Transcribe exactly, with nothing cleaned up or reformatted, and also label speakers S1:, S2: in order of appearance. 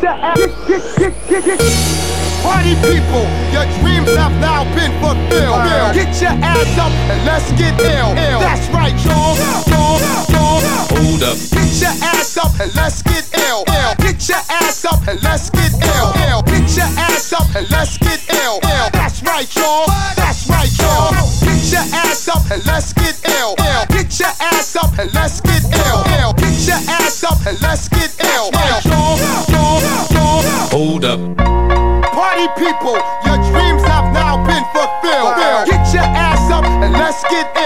S1: your ass, get, get, get, get, get. Party people, your dreams have now been fulfilled. Get your ass up and let's get ill. Ill. That's right, y'all. Y'all, y'all.
S2: Hold up.
S1: Get your ass up and let's get ill. Ill. Get your ass up and let's get ill. Ill. Get your ass up and let's get ill. Ill. That's right, y'all. That's right, y'all. Get your ass up and let's get ill. Ill. Get your ass up and let's get ill. Ill. Get your ass up and let's get ill. Ill. Y'all, y'all, y'all.
S2: Hold up.
S1: Party people, your dreams have now been fulfilled. Get your ass up and let's get